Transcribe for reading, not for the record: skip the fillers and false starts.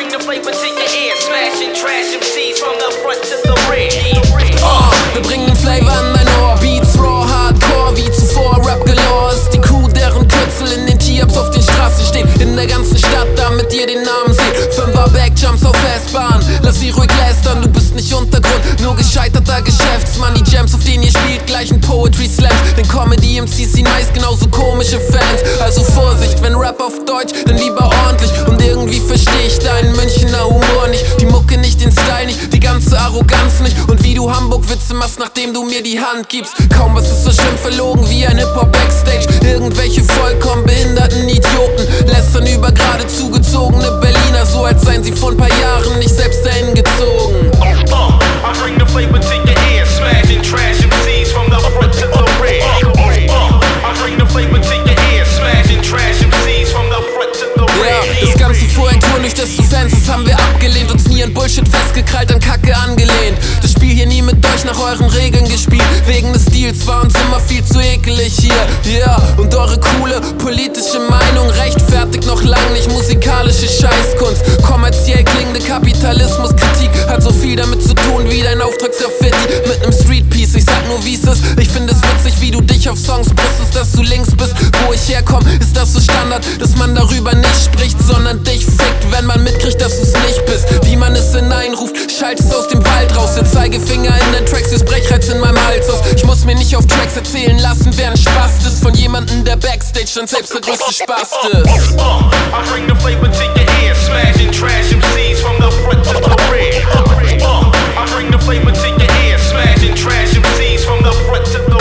bring the flavor to your ear, smashing trash MCs from the front to the rear. Wir bringen den Flavor an dein Ohr, Beats raw, hardcore, wie zuvor, Rap galore ist die Crew, deren Kürzel in den Tee-Ups auf den Straßen stehen, in der ganzen Stadt, damit ihr den Namen seht. 5er Backjumps auf S-Bahn, lass sie ruhig lästern, du bist nicht Untergrund, nur gescheiterter Geschäftsmann. Die Jams, auf denen ihr spielt, gleichen Poetry Slams, denn Comedy-MCs sind meist genauso komische Fans. Also Vorsicht, wenn Rap auf Deutsch, dann lieber ordentlich, und irgendwie versteh ich deinen Münchner Humor nicht, die Mucke nicht, den Style nicht, die ganze Arroganz nicht, und wie du Hamburg-Witze machst, nachdem du mir die Hand gibst. Kaum was ist so schlimm verlogen wie ein Hip-Hop-Backstage. Irgendwelche vollkommen behinderten Idioten lästern über gerade zugezogene Berliner, so als seien sie vor ein paar Jahren nicht selbst dahin gezogen. I bring the flavor to your ear, smashing trash MCs from the front to the rear. I bring the flavor to your ear, smashing trash MCs from the front to the rear. Ja, das Ganze vor ein Tour durch das zu Fans, das haben wir abgelehnt, uns nie an Bullshit festgekrallt, an Kacke angelehnt. Das Spiel hier nie mit euch nach euren Regeln gespielt, wegen des Stils war uns immer viel zu ekelig hier. Ja, und eure coole politische Meinung rechtfertigt noch lang nicht musikalische Scheißkunst. Kommerziell klingende Kapitalismuskritik hat so viel damit zu tun wie dein Auftragsgraffiti mit nem Streetpiece. Ich sag nur wie's ist, ich find es witzig, wie du dich auf Songs brüstest, dass du links bist. Wo ich herkomm, ist das so Standard, dass man darüber nicht spricht, sondern dich fickt, wenn man mitkriegt, dass du's nicht bist. Wie man es hineinruft, schaltest aus dem Wald raus, der Zeigefinger in den Tracks, ist Brechreiz in meinem Hals aus. Ich muss mir nicht auf Tracks erzählen lassen, wer ein Spast ist, von jemandem, der Backstage dann selbst der größte Spast ist. I bring the flavor to your ear, smashing trash MCs from the front to the rear. I bring the flavor to your ear, smashing trash MCs from the front to the rear.